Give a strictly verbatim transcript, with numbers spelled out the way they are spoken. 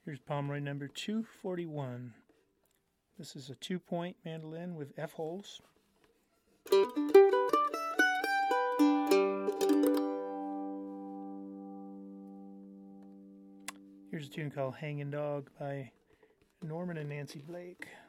Here's Pomeroy number two forty-one. This is a two-point mandolin with F holes. Here's a tune called Hanging Dog by Norman and Nancy Blake.